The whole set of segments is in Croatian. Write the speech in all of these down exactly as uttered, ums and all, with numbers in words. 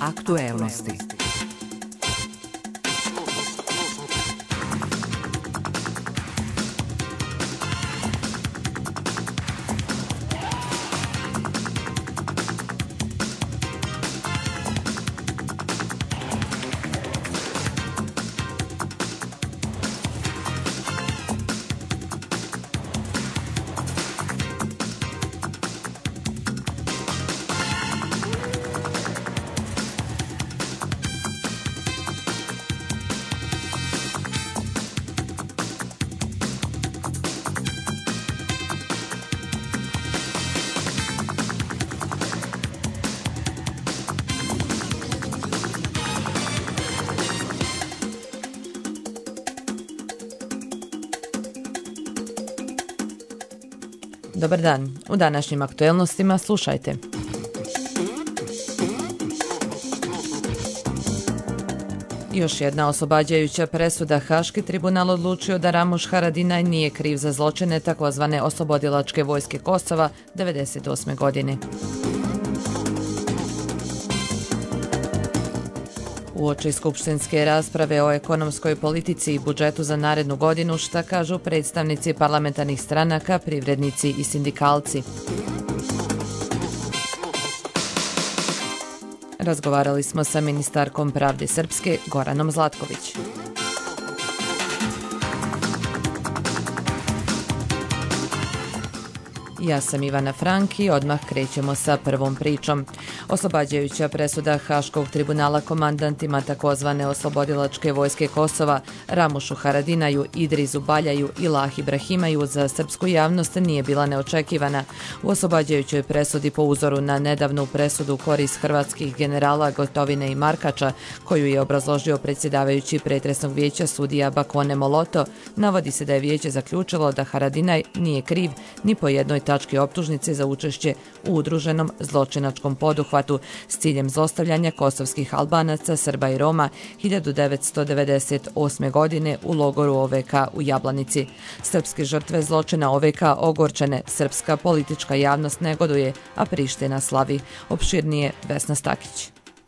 Aktuelnosti. Dobar dan. U današnjim aktuelnostima slušajte. Još jedna oslobađajuća presuda. Haški tribunal odlučio da Ramuš Haradinaj nije kriv za zločine takozvane oslobodilačke vojske Kosova devedeset osme godine. Uoči skupštinske rasprave o ekonomskoj politici i budžetu za narednu godinu, šta kažu predstavnici parlamentarnih stranaka, privrednici i sindikalci. Razgovarali smo sa ministarkom pravde Srpske, Goranom Zlatković. Ja sam Ivana Frank i odmah krećemo sa prvom pričom. Oslobađajuća presuda Haškog tribunala komandantima takozvane oslobodilačke vojske Kosova Ramušu Haradinaju, Idrizu Baljaju i Lahi Ibrahimaju za srpsku javnost nije bila neočekivana. U oslobađajućoj presudi po uzoru na nedavnu presudu korist hrvatskih generala Gotovine i Markača, koju je obrazložio predsjedavajući pretresnog vijeća sudija Bakone Moloto, navodi se da je vijeće zaključilo da Haradinaj nije kriv ni po jednoj tački optužnice za učešće u udruženom zločinačkom poduhvatu s ciljem zlostavljanja kosovskih Albanaca, Srba i Roma hiljadu devetsto devedeset osme. godine u logoru O V K u Jablanici. Srpske žrtve zločina O V K ogorčene, srpska politička javnost negoduje, a Priština slavi. Opširnije Vesna Stakić.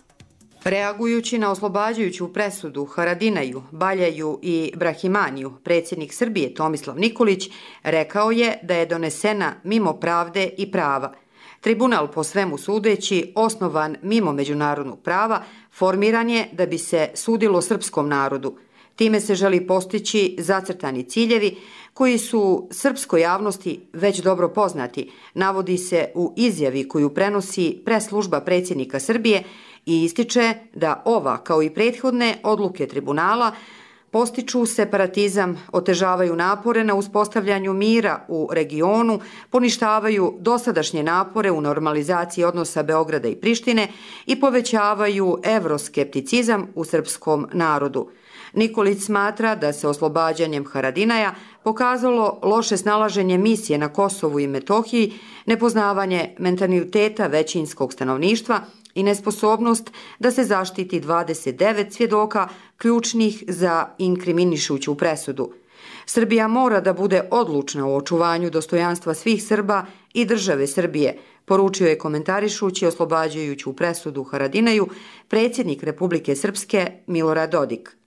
Reagujući na oslobađajuću presudu Haradinaju, Baljaju i Brahimaniju, predsjednik Srbije Tomislav Nikolić rekao je da je donesena mimo pravde i prava. Tribunal, po svemu sudeći, osnovan mimo međunarodnog prava, formiran je da bi se sudilo srpskom narodu. Time se želi postići zacrtani ciljevi koji su srpskoj javnosti već dobro poznati, navodi se u izjavi koju prenosi press-služba predsjednika Srbije i ističe da ova, kao i prethodne odluke tribunala, postiču separatizam, otežavaju napore na uspostavljanju mira u regionu, poništavaju dosadašnje napore u normalizaciji odnosa Beograda i Prištine i povećavaju evroskepticizam u srpskom narodu. Nikolić smatra da se oslobađanjem Haradinaja pokazalo loše snalaženje misije na Kosovu i Metohiji, nepoznavanje mentaliteta većinskog stanovništva i nesposobnost da se zaštiti dvadeset devet svjedoka ključnih za inkriminišuću presudu. Srbija mora da bude odlučna u očuvanju dostojanstva svih Srba i države Srbije, poručio je komentarišući oslobađajuću presudu Haradinaju predsjednik Republike Srpske Milorad Dodik.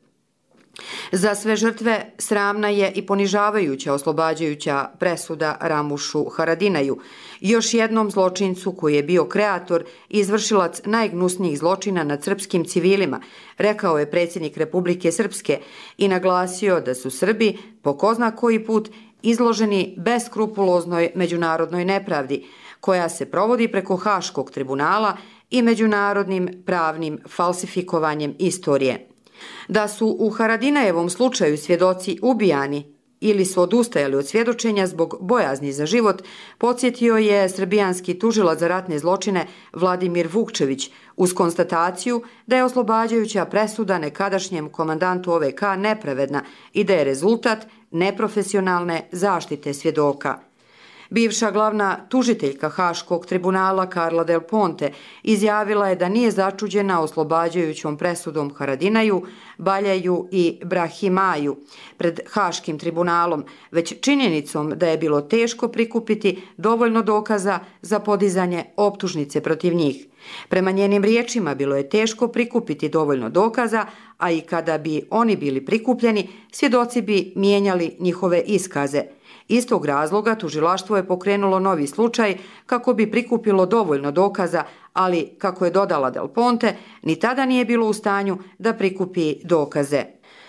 Za sve žrtve sramna je i ponižavajuća oslobađajuća presuda Ramušu Haradinaju, još jednom zločincu koji je bio kreator i izvršilac najgnusnijih zločina nad srpskim civilima, rekao je predsjednik Republike Srpske i naglasio da su Srbi po ko zna koji put izloženi beskrupuloznoj međunarodnoj nepravdi, koja se provodi preko Haškog tribunala i međunarodnim pravnim falsifikovanjem istorije. Da su u Haradinajevom slučaju svjedoci ubijani ili su odustajali od svjedočenja zbog bojazni za život, podsjetio je srbijanski tužilac za ratne zločine Vladimir Vukčević uz konstataciju da je oslobađajuća presuda nekadašnjem komandantu O V K nepravedna i da je rezultat neprofesionalne zaštite svjedoka. Bivša glavna tužiteljka Haškog tribunala Carla Del Ponte izjavila je da nije začuđena oslobađajućom presudom Haradinaju, Baljaju i Brahimaju pred Haškim tribunalom, već činjenicom da je bilo teško prikupiti dovoljno dokaza za podizanje optužnice protiv njih. Prema njenim riječima bilo je teško prikupiti dovoljno dokaza, a i kada bi oni bili prikupljeni, svjedoci bi mijenjali njihove iskaze. Iz tog razloga tužilaštvo je pokrenulo novi slučaj kako bi prikupilo dovoljno dokaza, ali, kako je dodala Del Ponte, ni tada nije bilo u stanju da prikupi dokaze.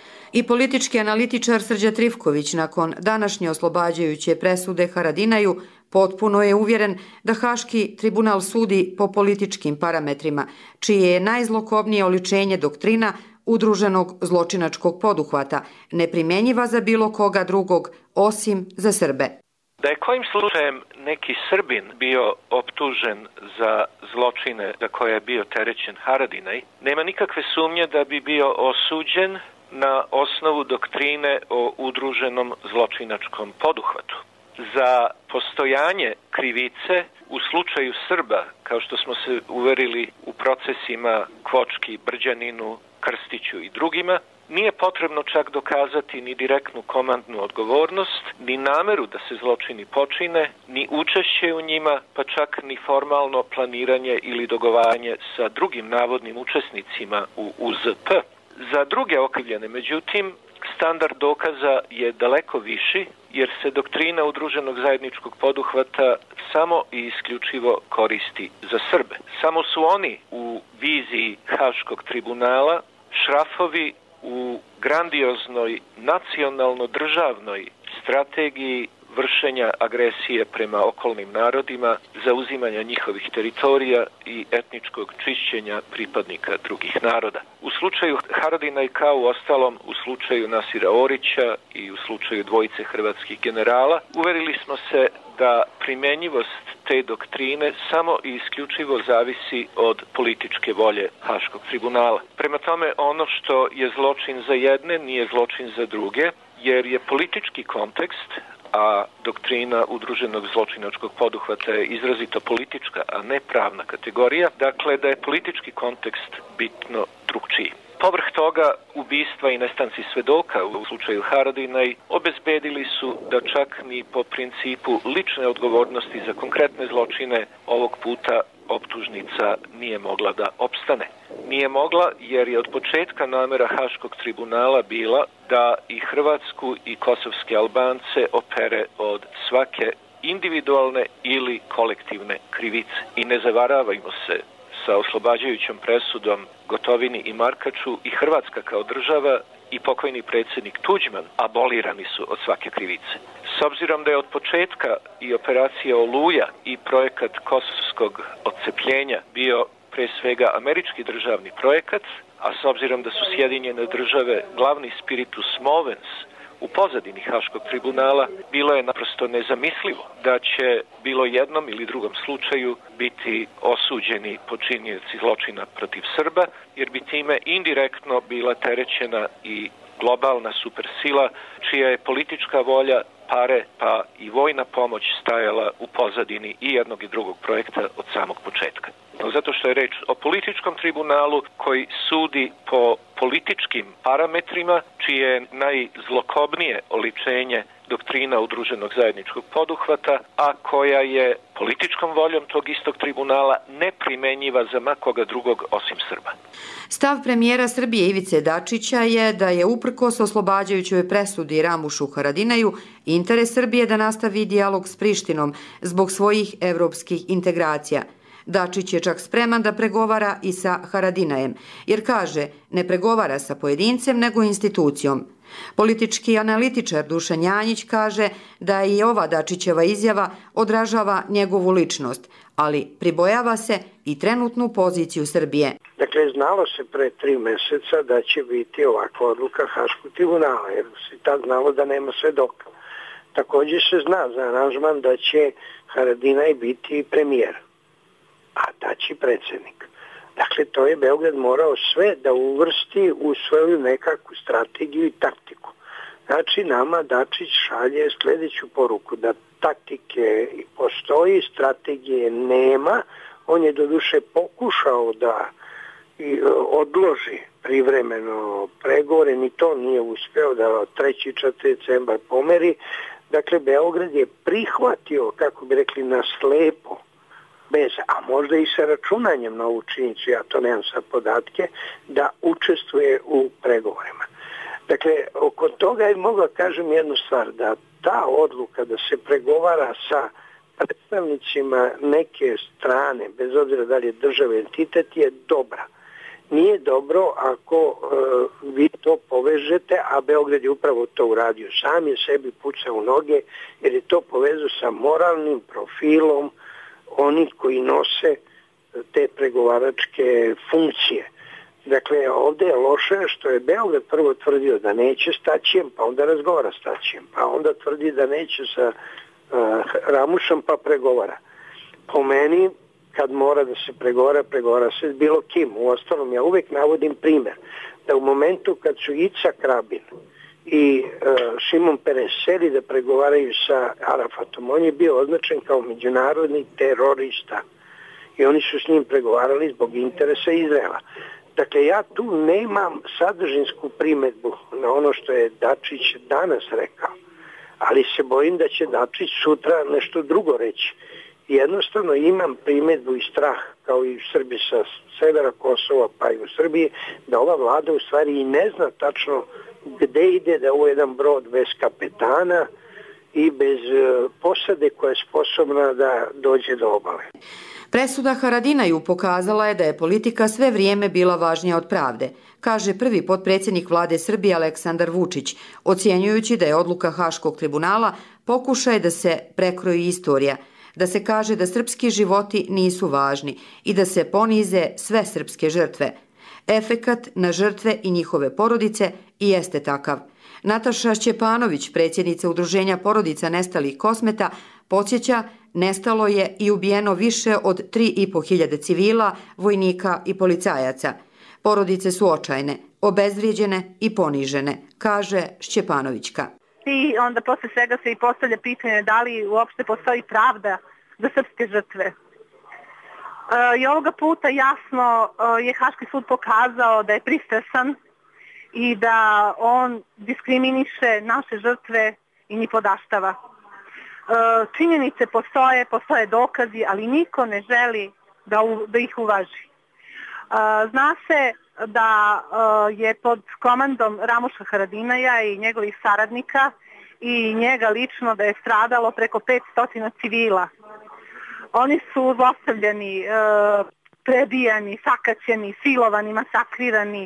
I politički analitičar Srđa Trifković nakon današnje oslobađajuće presude Haradinaju potpuno je uvjeren da Haški tribunal sudi po političkim parametrima, čije je najzlokobnije oličenje doktrina udruženog zločinačkog poduhvata, neprimjenjiva za bilo koga drugog osim za Srbe. Da je kojim slučajem neki Srbin bio optužen za zločine za koje je bio terećen Haradinaj, nema nikakve sumnje da bi bio osuđen na osnovu doktrine o udruženom zločinačkom poduhvatu. Za postojanje krivice u slučaju Srba, kao što smo se uverili u procesima Kvočki, Brđaninu, Krstiću i drugima, nije potrebno čak dokazati ni direktnu komandnu odgovornost, ni nameru da se zločini počine, ni učešće u njima, pa čak ni formalno planiranje ili dogovaranje sa drugim navodnim učesnicima u U Z P. Za druge okrivljene, međutim, standard dokaza je daleko viši, jer se doktrina udruženog zajedničkog poduhvata samo i isključivo koristi za Srbe. Samo su oni u viziji Haškog tribunala šrafovi u grandioznoj nacionalno-državnoj strategiji vršenja agresije prema okolnim narodima, zauzimanja njihovih teritorija i etničkog čišćenja pripadnika drugih naroda. U slučaju Haradinaj, kao u ostalom u slučaju Nasira Orića i u slučaju dvojice hrvatskih generala, uverili smo se da primenjivost te doktrine samo i isključivo zavisi od političke volje Haškog tribunala. Prema tome, ono što je zločin za jedne nije zločin za druge, jer je politički kontekst, a doktrina udruženog zločinačkog poduhvata je izrazito politička, a ne pravna kategorija, dakle da je politički kontekst bitno drugčiji. Povrh toga, ubistva i nestanci svedoka u slučaju Haradinaj obezbedili su da čak ni po principu lične odgovornosti za konkretne zločine ovog puta optužnica nije mogla da opstane. Nije mogla jer je od početka namera Haškog tribunala bila da i Hrvatsku i kosovske Albance opere od svake individualne ili kolektivne krivice. I ne zavaravajmo se, sa oslobađajućom presudom Gotovini i Markaču i Hrvatska kao država i pokojni predsjednik Tuđman abolirani su od svake krivice. S obzirom da je od početka i operacija Oluja i projekat kosovskog odcepljenja bio pre svega američki državni projekat, a s obzirom da su Sjedinjene države glavni spiritus movens u pozadini Haškog tribunala, bilo je naprosto nezamislivo da će bilo jednom ili drugom slučaju biti osuđeni počinioci zločina protiv Srba, jer bi time indirektno bila terećena i globalna supersila, čija je politička volja, pare pa i vojna pomoć stajala u pozadini i jednog i drugog projekta od samog početka. Zato što je reč o političkom tribunalu koji sudi po političkim parametrima, čije je najzlokobnije oličenje doktrina udruženog zajedničkog poduhvata, a koja je političkom voljom tog istog tribunala neprimenjiva za makoga drugog osim Srba. Stav premijera Srbije Ivice Dačića je da je uprkos oslobađajućoj presudi Ramušu Haradinaju interes Srbije da nastavi dijalog s Prištinom zbog svojih evropskih integracija. Dačić je čak spreman da pregovara i sa Haradinajem, jer kaže ne pregovara sa pojedincem nego institucijom. Politički analitičar Dušan Janjić kaže da i ova Dačićeva izjava odražava njegovu ličnost, ali pribojava se i trenutnu poziciju Srbije. Dakle, znalo se pre tri meseca da će biti ovakva odluka Haškog tribunala, jer se tad znalo da nema svedoka. Također se zna za aranžman da će Haradinaj biti premijer, a Tači predsjednik. Dakle, to je Beograd morao sve da uvrsti u svoju nekakvu strategiju i taktiku. Znači, nama Dačić šalje sljedeću poruku, da taktike postoji, strategije nema. On je doduše pokušao da odloži privremeno pregovore, ni to nije uspeo, da treći četvrti decembar pomeri. Dakle, Beograd je prihvatio, kako bi rekli, na slepo, bez, a možda i sa računanjem na ovu činjenicu, ja to nemam sad podatke, da učestvuje u pregovorima. Dakle, oko toga je mogla kažem jednu stvar, da ta odluka da se pregovara sa predstavnicima neke strane, bez obzira da li je države entitet, je dobra. Nije dobro ako e, vi to povežete, a Beograd je upravo to uradio. Sam je sebi pucao u noge, jer je to povezao sa moralnim profilom onih koji nose te pregovaračke funkcije. Dakle, ovde je loše što je Beograd prvo tvrdio da neće s Tačijem, pa onda razgovara s Tačijem, pa onda tvrdi da neće sa uh, Ramušom, pa pregovara. Po meni, kad mora da se pregovara, pregovara se s bilo kim. U ostalom, ja uvek navodim primer da u momentu kad su Icak Rabin i uh, Šimon Peres seli da pregovaraju sa Arafatom, on je bio označen kao međunarodni terorista i oni su s njim pregovarali zbog interesa Izraela. Dakle, ja tu nemam sadržinsku primedbu na ono što je Dačić danas rekao, ali se bojim da će Dačić sutra nešto drugo reći. Jednostavno imam primedbu i strah, kao i u Srbiji sa severa Kosova, pa i u Srbiji, da ova vlada u stvari i ne zna tačno gde ide, da je ovo jedan brod bez kapetana i bez posade koja je sposobna da dođe do obale. Presuda Haradinaju pokazala je da je politika sve vrijeme bila važnija od pravde, kaže prvi potpredsjednik vlade Srbije Aleksandar Vučić, ocjenjujući da je odluka Haškog tribunala pokušaj da se prekroji istorija, da se kaže da srpski životi nisu važni i da se ponize sve srpske žrtve. Efekat na žrtve i njihove porodice i jeste takav. Nataša Šćepanović, predsjednica Udruženja porodica nestalih Kosmeta, podsjeća, nestalo je i ubijeno više od tri i po hiljade civila, vojnika i policajaca. Porodice su očajne, obezvrijeđene i ponižene, kaže Šćepanovićka. I onda posle svega se i postavlja pitanje da li uopšte postoji pravda za srpske žrtve. I ovoga puta jasno je Haški sud pokazao da je pristrasan i da on diskriminiše naše žrtve i njih podaštava. Činjenice postoje, postoje dokazi, ali niko ne želi da, u, da ih uvaži. Zna se da je pod komandom Ramuša Haradinaja i njegovih saradnika i njega lično da je stradalo preko petsto civila. Oni su zlostavljani, prebijani, sakaćeni, silovani, masakrirani,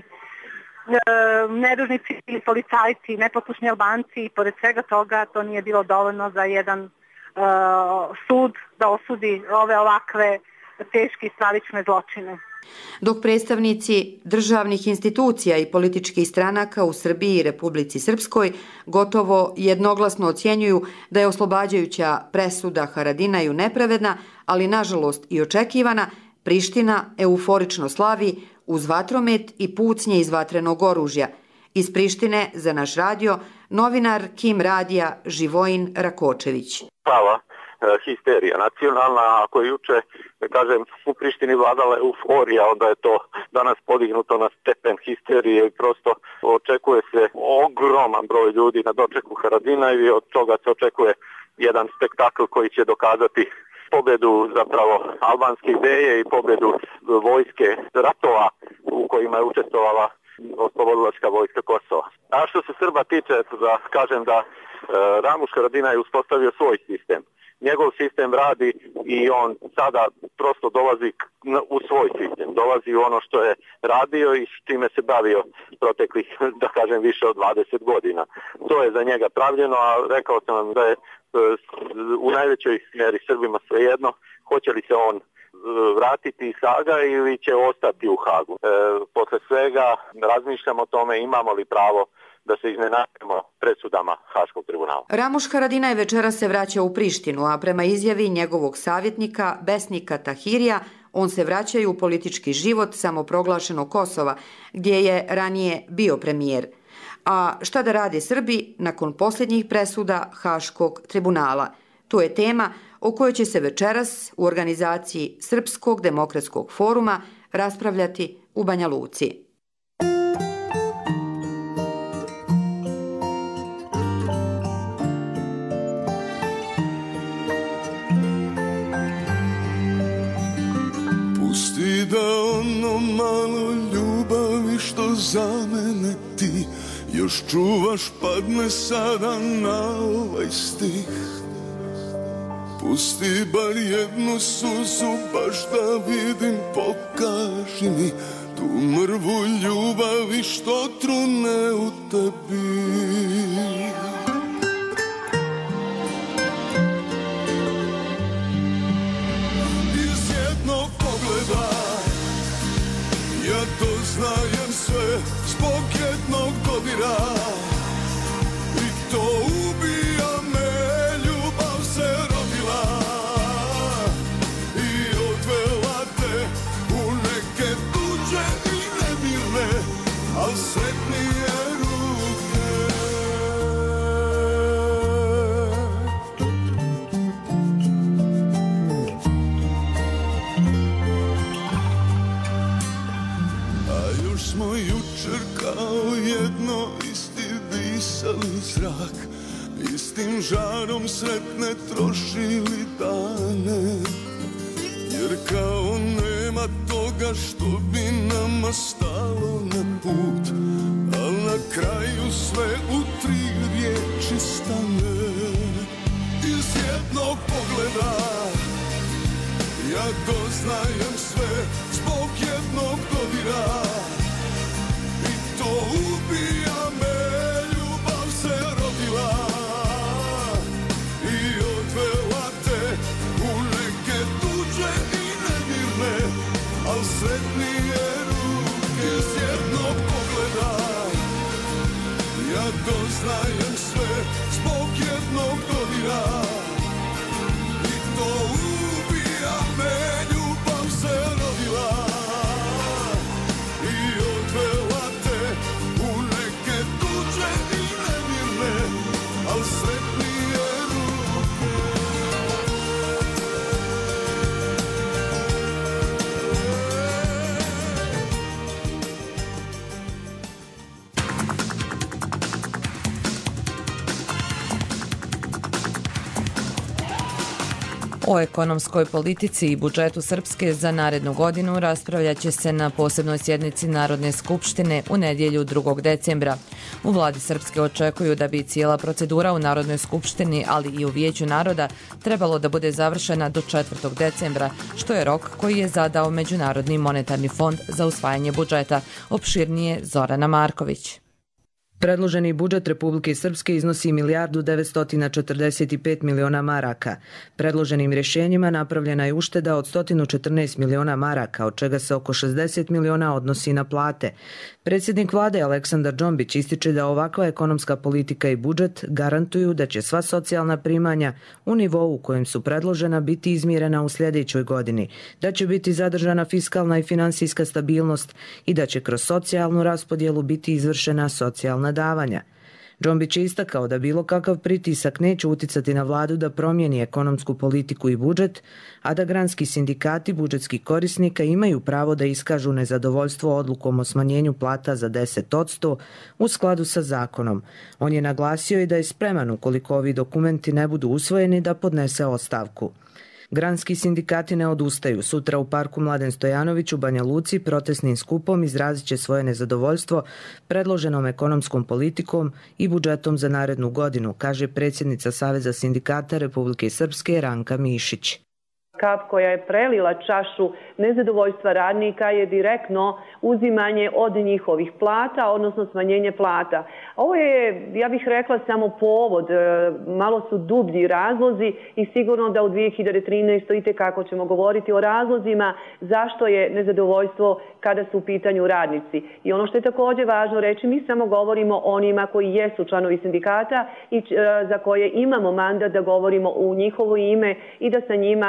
nedužni civili, policajci, neposlušni Albanci i pored svega toga to nije bilo dovoljno za jedan sud da osudi ove ovakve teške i stravične zločine. Dok predstavnici državnih institucija i političkih stranaka u Srbiji i Republici Srpskoj gotovo jednoglasno ocjenjuju da je oslobađajuća presuda Haradinaju nepravedna, ali nažalost i očekivana, Priština euforično slavi uz vatromet i pucnje iz vatrenog oružja. Iz Prištine za naš radio novinar Kim radija Živojin Rakočević. Prava histerija nacionalna, ako je juče, da kažem, u Prištini vladala euforija, onda je to danas podignuto na stepen histerije i prosto očekuje se ogroman broj ljudi na dočeku Haradinaju i od toga se očekuje jedan spektakl koji će dokazati pobedu zapravo albanske ideje i pobedu vojske ratova u kojima je učestvovala oslobodilačka vojska Kosova. A što se Srba tiče, da kažem da e, Ramuš Haradinaj je uspostavio svoj sistem. Njegov sistem radi i on sada prosto dolazi u svoj sistem, dolazi u ono što je radio i s čime se bavio proteklih, da kažem, više od dvadeset godina. To je za njega pravljeno, a rekao sam vam da je u najvećoj mjeri Srbima svejedno, hoće li se on vratiti iz Haga ili će ostati u Hagu. E, posle svega razmišljamo o tome imamo li pravo da se iznenadimo presudama Haškog tribunala. Ramuš Haradinaj večera se vraća u Prištinu, a prema izjavi njegovog savjetnika Besnika Tahirija, on se vraća u politički život samoproglašenog Kosova, gdje je ranije bio premijer. A šta da rade Srbi nakon posljednjih presuda Haškog tribunala? To je tema o kojoj će se večeras u organizaciji Srpskog demokratskog foruma raspravljati u Banja Luci. Pusti da ono malo ljubavi što za mene ti još čuvaš padne sada na ovaj stih. Pusti bar jednu suzu baš da vidim, pokaži mi tu mrvu ljubavi što trune u tebi. Iz jednog pogleda ja doznajem sve zbog jednog dodira i to ubija me, ljubav se rodila i odvela te u neke tuđe i nemirne, al sretnije ruke. A još smo jučer kao jedno isti disali zrak, istim žarom sretne trošili dane, jer kao nema toga što bi nama stalo na put, al na kraju sve u tri riječi stane. Iz jednog pogleda ja doznajem sve zbog jednog dodira i to ubija me, ljubav se rodila i odvela te u neke tuđe i nemirne, al sretnije ruke. Iz jednog pogleda ja doznajem sve zbog jednog dodira i to ubija me, ljubav se rodila i odvela te u neke tuđe i nemirne, al sretnije ruke. O ekonomskoj politici i budžetu Srpske za narednu godinu raspravljaće se na posebnoj sjednici Narodne skupštine u nedjelju drugog decembra. U vladi Srpske očekuju da bi cijela procedura u Narodnoj skupštini, ali i u Vijeću naroda, trebalo da bude završena do četvrtog decembra, što je rok koji je zadao Međunarodni monetarni fond za usvajanje budžeta. Opširnije Zorana Marković. Predloženi budžet Republike Srpske iznosi milijardu devetsto četrdeset pet miliona maraka. Predloženim rješenjima napravljena je ušteda od sto četrnaest miliona maraka, od čega se oko šezdeset miliona odnosi na plate. Predsjednik vlade Aleksandar Džombić ističe da ovakva ekonomska politika i budžet garantuju da će sva socijalna primanja u nivou u kojem su predložena biti izmjerena u sljedećoj godini, da će biti zadržana fiskalna i finansijska stabilnost i da će kroz socijalnu raspodjelu biti izvršena socijalna davanja. Džombić je istakao da bilo kakav pritisak neće uticati na vladu da promijeni ekonomsku politiku i budžet, a da granski sindikati budžetskih korisnika imaju pravo da iskažu nezadovoljstvo odlukom o smanjenju plata za deset posto u skladu sa zakonom. On je naglasio i da je spreman, ukoliko ovi dokumenti ne budu usvojeni, da podnese ostavku. Granski sindikati ne odustaju. Sutra u parku Mladen Stojanović u Banja Luci protestnim skupom izrazit će svoje nezadovoljstvo predloženom ekonomskom politikom i budžetom za narednu godinu, kaže predsjednica Saveza sindikata Republike Srpske Ranka Mišić. Kap koja je prelila čašu nezadovoljstva radnika je direktno uzimanje od njihovih plata, odnosno smanjenje plata. Ovo je, ja bih rekla, samo povod, malo su dublji razlozi i sigurno da u dvije hiljade trinaestoj itekako ćemo govoriti o razlozima zašto je nezadovoljstvo kada su u pitanju radnici. I ono što je također važno reći, mi samo govorimo o onima koji jesu članovi sindikata i za koje imamo mandat da govorimo u njihovo ime i da sa njima se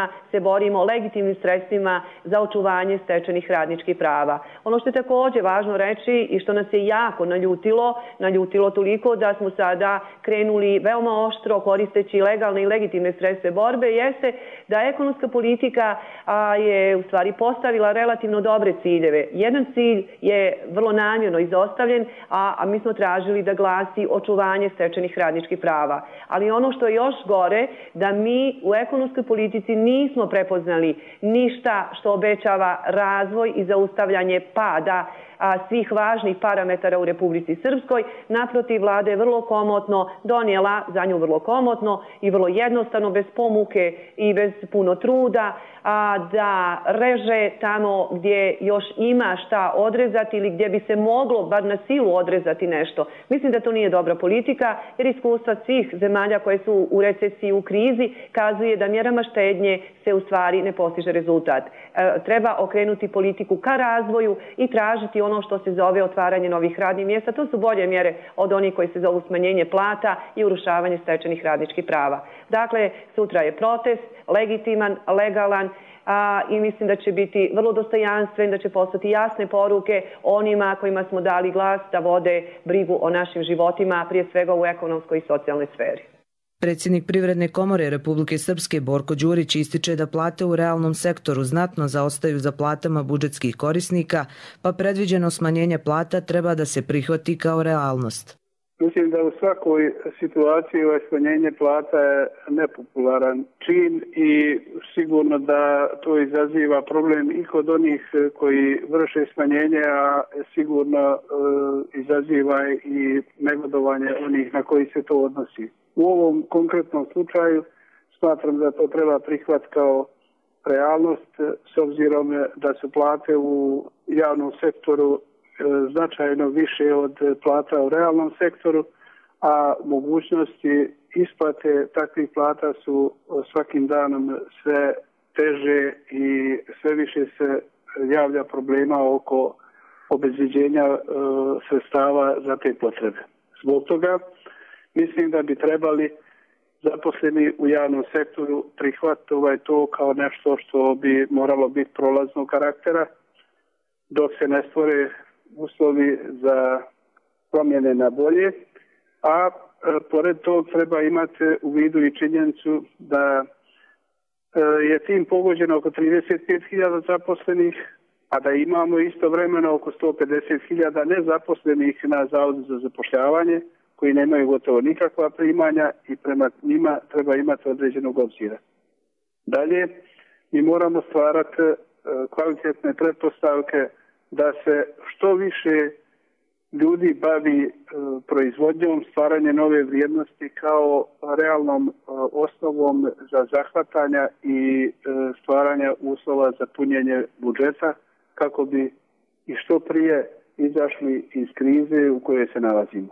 borimo legitimnim sredstvima za očuvanje stečenih radničkih prava. Ono što je također važno reći i što nas je jako naljutilo, naljutilo toliko da smo sada krenuli veoma oštro koristeći legalne i legitimne sredstve borbe, jeste da ekonomska politika a, je u stvari postavila relativno dobre ciljeve. Jedan cilj je vrlo namjerno izostavljen, a, a mi smo tražili da glasi očuvanje stečenih radničkih prava. Ali ono što je još gore, da mi u ekonomskoj politici nismo prepoznali ništa što obećava razvoj i zaustavljanje pada a, svih važnih parametara u Republici Srpskoj. Naprotiv, vlada je vrlo komotno donijela, za nju vrlo komotno i vrlo jednostavno, bez pomuke i bez puno truda, a, da reže tamo gdje još ima šta odrezati ili gdje bi se moglo bar na silu odrezati nešto. Mislim da to nije dobra politika, jer iskustva svih zemalja koje su u recesiji, u krizi, kazuje da mjerama štednje se u stvari ne postiže rezultat. E, treba okrenuti politiku ka razvoju i tražiti ono što se zove otvaranje novih radnih mjesta. To su bolje mjere od onih koji se zovu smanjenje plata i urušavanje stečenih radničkih prava. Dakle, sutra je protest, legitiman, legalan, a, i mislim da će biti vrlo dostojanstven, da će poslati jasne poruke onima kojima smo dali glas da vode brigu o našim životima, prije svega u ekonomskoj i socijalnoj sferi. Predsjednik Privredne komore Republike Srpske Borko Đurić ističe da plate u realnom sektoru znatno zaostaju za platama budžetskih korisnika, pa predviđeno smanjenje plata treba da se prihvati kao realnost. Mislim da u svakoj situaciji ovaj smanjenje plata je nepopularan čin i sigurno da to izaziva problem i kod onih koji vrše smanjenje, a sigurno e, izaziva i negodovanje onih na koji se to odnosi. U ovom konkretnom slučaju smatram da to treba prihvatiti kao realnost s obzirom da su plate u javnom sektoru značajno više od plata u realnom sektoru, a mogućnosti isplate takvih plata su svakim danom sve teže i sve više se javlja problema oko obezbeđenja e, sredstava za te potrebe. Zbog toga mislim da bi trebali zaposleni u javnom sektoru prihvatiti ovaj to kao nešto što bi moralo biti prolaznog karaktera dok se ne stvore uslovi za promjene na bolje, a e, pored tog treba imati u vidu i činjenicu da e, je tim pogođeno oko trideset pet hiljada zaposlenih, a da imamo istovremeno oko sto pedeset hiljada nezaposlenih na Zavodu za zapošljavanje, koji nemaju gotovo nikakva primanja i prema njima treba imati određenog obzira. Dalje, mi moramo stvarati e, kvalitetne pretpostavke da se što više ljudi bavi e, proizvodnjom, stvaranje nove vrijednosti kao realnom e, osnovom za zahvatanja i e, stvaranja uslova za punjenje budžeta kako bi i što prije izašli iz krize u kojoj se nalazimo.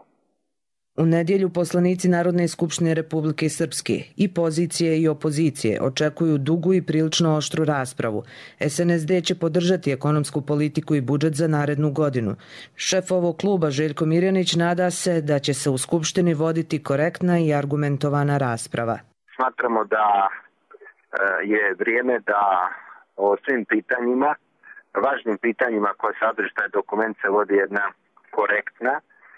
U nedjelju poslanici Narodne skupštine Republike Srpske i pozicije i opozicije očekuju dugu i prilično oštru raspravu. S N S D će podržati ekonomsku politiku i budžet za narednu godinu. Šef ovog kluba Željko Mirjanić nada se da će se u Skupštini voditi korektna i argumentovana rasprava. Smatramo da je vrijeme da o svim pitanjima, važnim pitanjima koje sadrži taj dokument, se vodi jedna korektna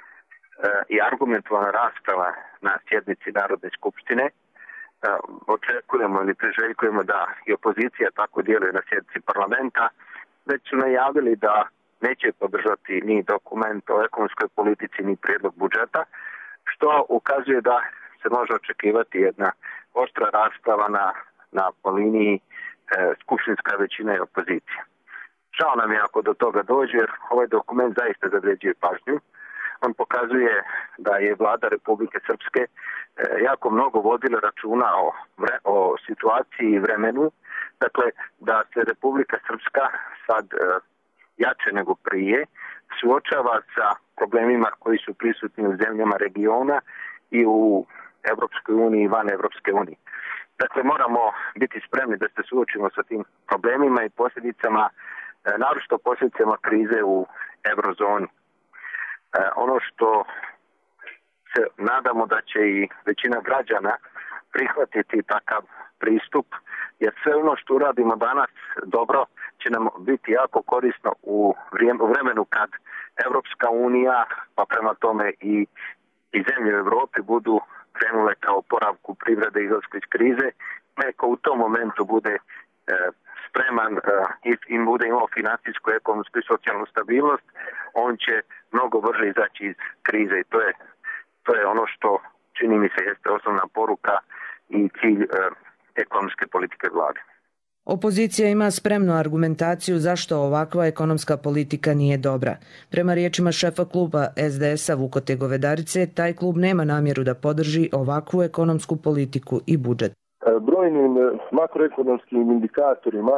i argumentovana rasprava na sjednici Narodne skupštine. Očekujemo ili priželjkujemo da i opozicija tako djeluje na sjednici parlamenta. Već su najavili da neće podržati ni dokument o ekonomskoj politici ni prijedlog budžeta, što ukazuje da se može očekivati jedna oštra rasprava na, na liniji e, skupštinska većina i opozicija. Žao nam je ako do toga dođe, jer ovaj dokument zaista zavređuje pažnju. On pokazuje da je vlada Republike Srpske e, jako mnogo vodila računa o, vre, o situaciji i vremenu. Dakle, da se Republika Srpska sad e, jače nego prije suočava sa problemima koji su prisutni u zemljama regiona i u Evropskoj uniji i van Evropske unije. Dakle, moramo biti spremni da se suočimo sa tim problemima i posljedicama, e, naročito posljedicama krize u eurozoni. Ono što se nadamo da će i većina građana prihvatiti takav pristup, jer sve ono što uradimo danas dobro će nam biti jako korisno u vremenu kad Evropska unija, pa prema tome i, i zemlje u Evropi budu krenule kao oporavku privrede i izlasku iz krize. Neko u tom momentu bude e, spreman e, i, i bude imao financijsku, ekonomsku i socijalnu stabilnost, on će mnogo brže izaći iz krize i to je, to je ono što čini mi se jeste osnovna poruka i cilj e, ekonomske politike vlade. Opozicija ima spremnu argumentaciju zašto ovakva ekonomska politika nije dobra. Prema riječima šefa kluba es de es a Vukote Govedarice, taj klub nema namjeru da podrži ovakvu ekonomsku politiku i budžet. Brojnim makroekonomskim indikatorima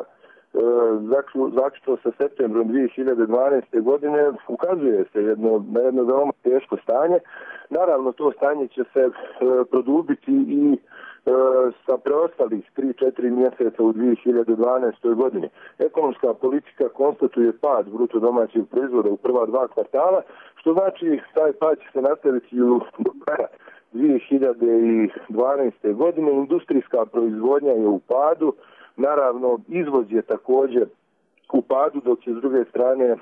zaključno sa septembrom dvije hiljade dvanaeste. godine ukazuje se jedno, na jedno veoma teško stanje. Naravno, to stanje će se produbiti i sa preostalih tri do četiri mjeseca u dvije hiljade dvanaestoj. godini. Ekonomska politika konstatuje pad bruto domaćeg proizvoda u prva dva kvartala, što znači taj pad će se nastaviti u dvije hiljade dvanaeste. godine. Industrijska proizvodnja je u padu, naravno izvoz je također u padu, dok je s druge strane e,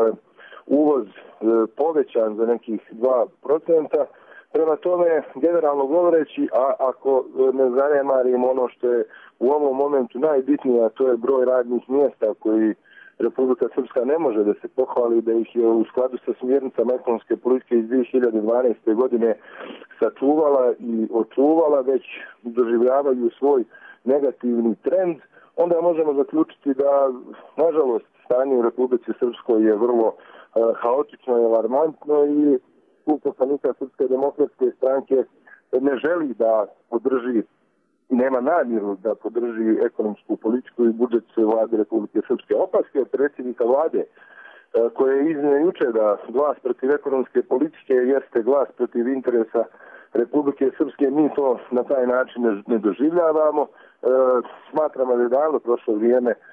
uvoz e, povećan za nekih dva procenta. Prema tome, generalno govoreći, a ako ne zanemarimo ono što je u ovom momentu najbitnije, a to je broj radnih mjesta koji Republika Srpska ne može da se pohvali da ih je u skladu sa smjernicama ekonomske politike iz dvije hiljade dvanaeste. godine sačuvala i očuvala, već doživljavaju svoj negativni trend, onda možemo zaključiti da, nažalost, stanje u Republici Srpskoj je vrlo uh, haotično i alarmantno i klub poslanika Srpske demokratske stranke ne želi da podrži i nema namjeru da podrži ekonomsku politiku i budžet vlade Republike Srpske. Opaske od predsjednika vlade koje je iznio juče da glas protiv ekonomske politike jeste glas protiv interesa Republike Srpske, mi to na taj način ne, ne doživljavamo. E, smatramo da je davno prošlo vrijeme e,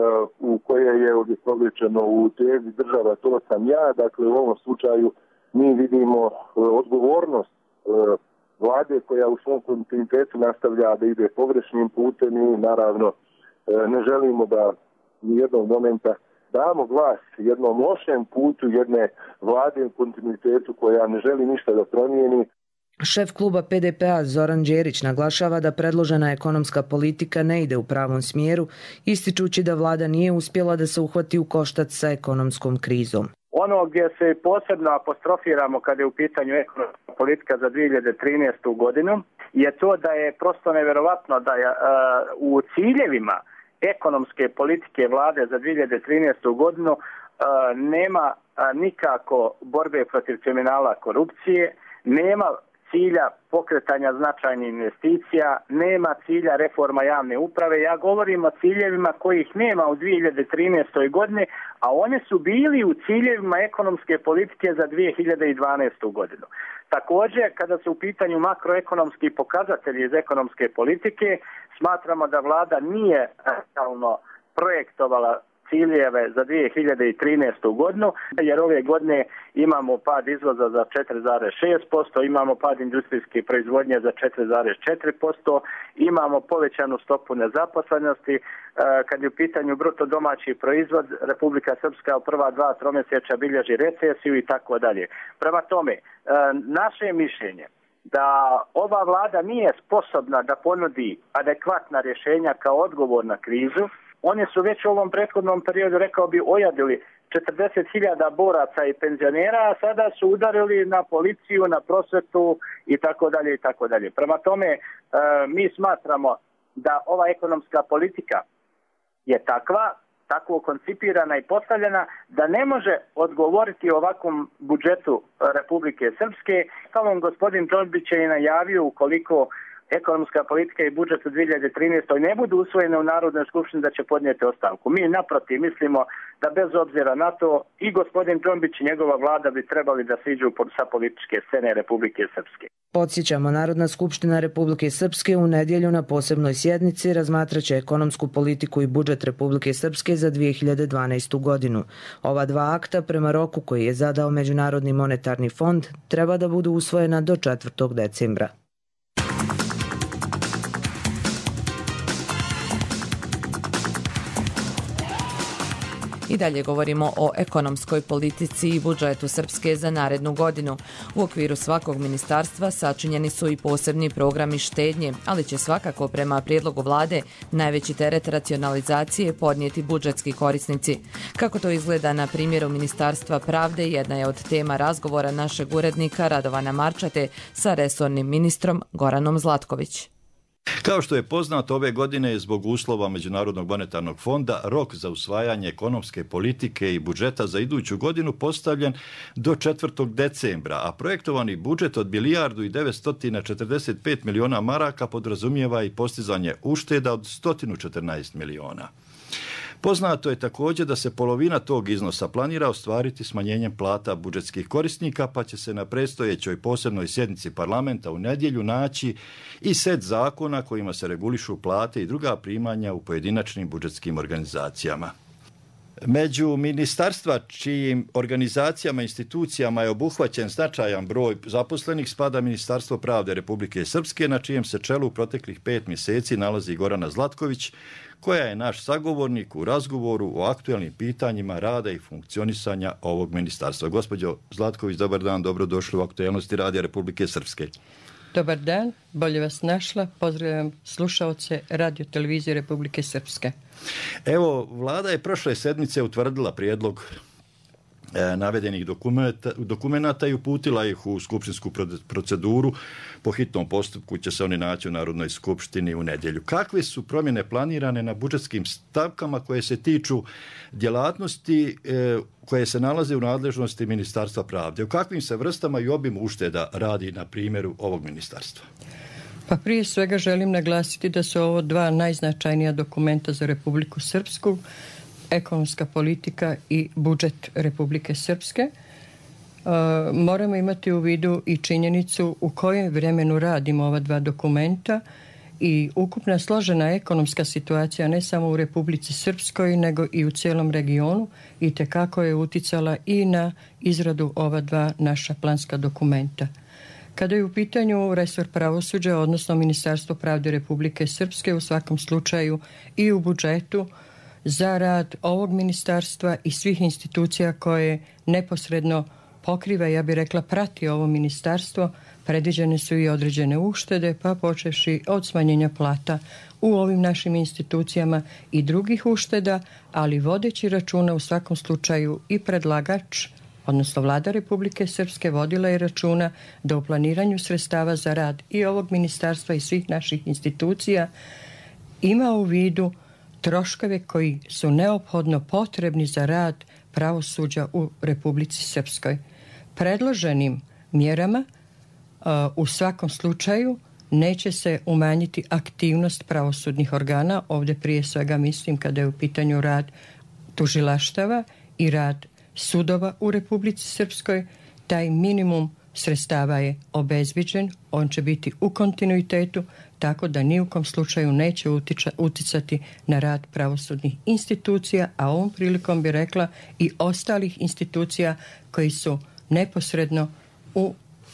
u koje je ovdje pogrešeno u tezi država, to sam ja. Dakle, u ovom slučaju mi vidimo e, odgovornost e, vlade koja u svom kontinuitetu nastavlja da ide pogrešnim putem i naravno e, ne želimo da nijednog momenta damo glas jednom lošem putu jedne vlade u kontinuitetu koja ne želi ništa da promijeni. Šef kluba pe de pe a Zoran Đerić naglašava da predložena ekonomska politika ne ide u pravom smjeru, ističući da vlada nije uspjela da se uhvati u koštac sa ekonomskom krizom. Ono gdje se posebno apostrofiramo kada je u pitanju ekonomska politika za dvije hiljade trinaestu. godinu je to da je prosto neverovatno da je uh, u ciljevima ekonomske politike vlade za dvije hiljade trinaestu. godinu uh, nema uh, nikako borbe protiv kriminala, korupcije, nema cilja pokretanja značajnih investicija, nema cilja reforma javne uprave. Ja govorim o ciljevima kojih nema u dvije hiljade trinaestoj. godini, a one su bili u ciljevima ekonomske politike za dvije hiljade dvanaestu. godinu. Također, kada su u pitanju makroekonomski pokazatelji iz ekonomske politike, smatramo da vlada nije realno projektovala ciljeve za dvije hiljade trinaestu. godinu, jer ove godine imamo pad izvoza za četiri zarez šest posto, imamo pad industrijske proizvodnje za četiri zarez četiri posto, imamo povećanu stopu nezaposlenosti. Kad je u pitanju bruto domaći proizvod, Republika Srpska u prva dva tromjesečja bilježi recesiju i tako dalje. Prema tome, naše mišljenje da ova vlada nije sposobna da ponudi adekvatna rješenja kao odgovor na krizu. Oni su već u ovom prethodnom periodu, rekao bi, ojadili četrdeset hiljada boraca i penzionera, a sada su udarili na policiju, na prosvetu i tako dalje i tako dalje. Prema tome, e, mi smatramo da ova ekonomska politika je takva, tako koncipirana i postavljena, da ne može odgovoriti ovakvom budžetu Republike Srpske. Kao vam gospodin Čobić je najavio, ukoliko ekonomska politika i budžet u dvije hiljade trinaestoj. ne budu usvojene u Narodnoj skupštini, da će podnijeti ostavku. Mi naprotiv mislimo da bez obzira na to i gospodin Čombić i njegova vlada bi trebali da siđu sa političke scene Republike Srpske. Podsjećamo, Narodna skupština Republike Srpske u nedjelju na posebnoj sjednici razmatraće ekonomsku politiku i budžet Republike Srpske za dvije hiljade dvanaestu. godinu. Ova dva akta, prema roku koji je zadao Međunarodni monetarni fond, treba da budu usvojena do četvrtog decembra. I dalje govorimo o ekonomskoj politici i budžetu Srpske za narednu godinu. U okviru svakog ministarstva sačinjeni su i posebni programi štednje, ali će svakako prema prijedlogu vlade najveći teret racionalizacije podnijeti budžetski korisnici. Kako to izgleda na primjeru Ministarstva pravde, jedna je od tema razgovora našeg urednika Radovana Marčate sa resornim ministrom Goranom Zlatković. Kao što je poznato, ove godine je zbog uslova Međunarodnog monetarnog fonda rok za usvajanje ekonomske politike i budžeta za iduću godinu postavljen do četvrtog decembra, a projektovani budžet od milijardu i devetsto četrdeset pet miliona maraka podrazumijeva i postizanje ušteda od sto četrnaest miliona. Poznato je također da se polovina tog iznosa planira ostvariti smanjenjem plata budžetskih korisnika, pa će se na predstojećoj posebnoj sjednici parlamenta u nedjelju naći i set zakona kojima se regulišu plate i druga primanja u pojedinačnim budžetskim organizacijama. Među ministarstva čijim organizacijama i institucijama je obuhvaćen značajan broj zaposlenih spada Ministarstvo pravde Republike Srpske, na čijem se čelu u proteklih pet mjeseci nalazi Gorana Zlatković, koja je naš sagovornik u razgovoru o aktuelnim pitanjima rada i funkcionisanja ovog ministarstva. Gospođo Zlatković, dobar dan, dobrodošli u aktuelnosti Radija Republike Srpske. Dobar dan, bolje vas našla. Pozdravljam slušaoce Radio Televizije Republike Srpske. Evo, vlada je prošle sedmice utvrdila prijedlog e, navedenih dokumenta, dokumenata i uputila ih u skupštinsku proceduru. Po hitnom postupku će se oni naći u Narodnoj skupštini u nedjelju. Kakve su promjene planirane na budžetskim stavkama koje se tiču djelatnosti e, koje se nalaze u nadležnosti Ministarstva pravde? U kakvim se vrstama i obimu ušteda radi na primjeru ovog ministarstva? Pa prije svega želim naglasiti da su ovo dva najznačajnija dokumenta za Republiku Srpsku, ekonomska politika i budžet Republike Srpske. Uh, moramo imati u vidu i činjenicu u kojem vremenu radimo ova dva dokumenta i ukupna složena ekonomska situacija ne samo u Republici Srpskoj nego i u cijelom regionu i tekako je uticala i na izradu ova dva naša planska dokumenta. Kada je u pitanju resor pravosuđa, odnosno Ministarstvo pravde Republike Srpske, u svakom slučaju i u budžetu za rad ovog ministarstva i svih institucija koje neposredno pokriva, ja bih rekla, prati ovo ministarstvo, predviđene su i određene uštede, pa počevši od smanjenja plata u ovim našim institucijama i drugih ušteda, ali vodeći računa u svakom slučaju i predlagač, odnosno vlada Republike Srpske, vodila je računa da u planiranju sredstava za rad i ovog ministarstva i svih naših institucija ima u vidu troškove koji su neophodno potrebni za rad pravosuđa u Republici Srpskoj. Predloženim mjerama uh, u svakom slučaju neće se umanjiti aktivnost pravosudnih organa. Ovdje prije svega mislim kada je u pitanju rad tužilaštava i rad sudova u Republici Srpskoj. Taj minimum sredstava je obezviđen, on će biti u kontinuitetu, tako da ni u kom slučaju neće utiča, uticati na rad pravosudnih institucija, a ovom prilikom bi rekla i ostalih institucija koji su neposredno u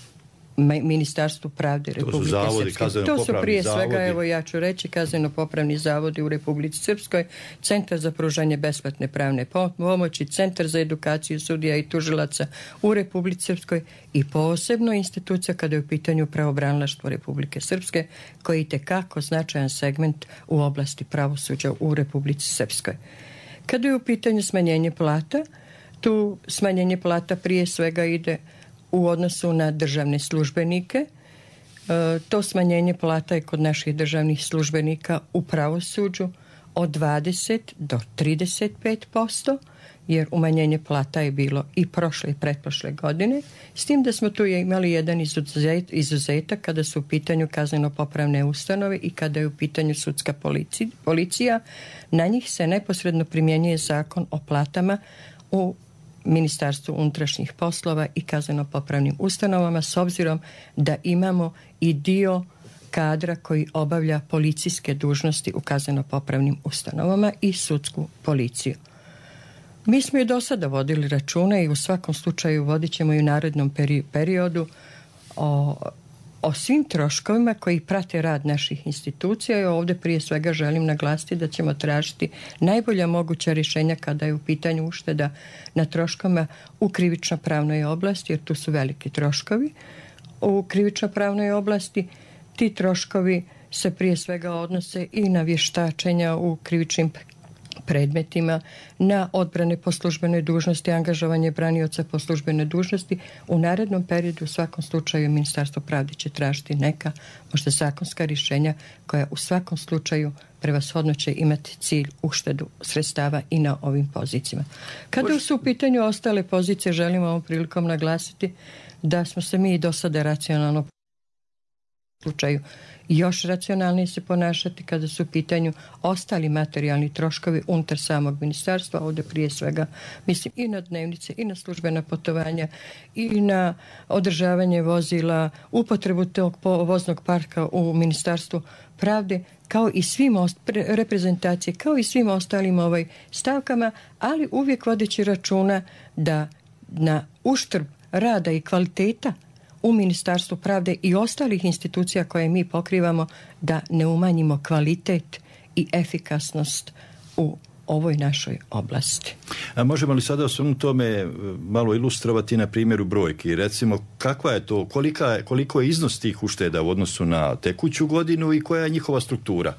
Ministarstvu pravde Republike zavodi, Srpske. To su prije svega, zavodi. Evo ja ću reći, kazneno-popravni zavodi u Republici Srpskoj, Centar za pružanje besplatne pravne pomoći, Centar za edukaciju sudija i tužilaca u Republici Srpskoj i posebno institucija kada je u pitanju pravobranilaštvo Republike Srpske, koji je itekako značajan segment u oblasti pravosuđa u Republici Srpskoj. Kada je u pitanju smanjenje plata, tu smanjenje plata prije svega ide u odnosu na državne službenike. E, to smanjenje plata je kod naših državnih službenika u pravosuđu od dvadeset do trideset pet posto, jer umanjenje plata je bilo i prošle i pretprošle godine, s tim da smo tu imali jedan izuzet, izuzetak kada su u pitanju kazneno-popravne ustanove i kada je u pitanju sudska policija, policija. Na njih se neposredno primjenjuje zakon o platama u Ministarstvu unutrašnjih poslova i kazneno-popravnim ustanovama, s obzirom da imamo i dio kadra koji obavlja policijske dužnosti u kazneno-popravnim ustanovama i sudsku policiju. Mi smo i do sada vodili račune i u svakom slučaju vodit ćemo i u narednom peri- periodu o o svim troškovima koji prate rad naših institucija i ovdje prije svega želim naglasiti da ćemo tražiti najbolja moguća rješenja kada je u pitanju ušteda na troškovima u krivično-pravnoj oblasti, jer tu su veliki troškovi u krivično-pravnoj oblasti. Ti troškovi se prije svega odnose i na vještačenja u krivičnim predmetima, na odbrane po službenoj dužnosti, angažovanje branioca po službenoj dužnosti. U narednom periodu u svakom slučaju Ministarstvo pravde će tražiti neka možda zakonska rješenja koja u svakom slučaju prevashodno će imati cilj uštedu sredstava i na ovim pozicijama. Kada su u pitanju ostale pozicije, želim ovom prilikom naglasiti da smo se mi i do sada racionalno slučaju još racionalnije se ponašati kada su u pitanju ostali materijalni troškovi unutar samog ministarstva. Ovdje prije svega mislim i na dnevnice, i na službena putovanja, i na održavanje vozila, upotrebu tog voznog parka u Ministarstvu pravde, kao i svim ost- reprezentacije, kao i svim ostalim ovaj stavkama, ali uvijek vodeći računa da na uštrb rada i kvaliteta u Ministarstvu pravde i ostalih institucija koje mi pokrivamo, da ne umanjimo kvalitet i efikasnost u ovoj našoj oblasti. A možemo li sada o tome malo ilustrovati na primjeru brojki? Recimo, kakva je to, kolika, koliko je iznos tih ušteda u odnosu na tekuću godinu i koja je njihova struktura?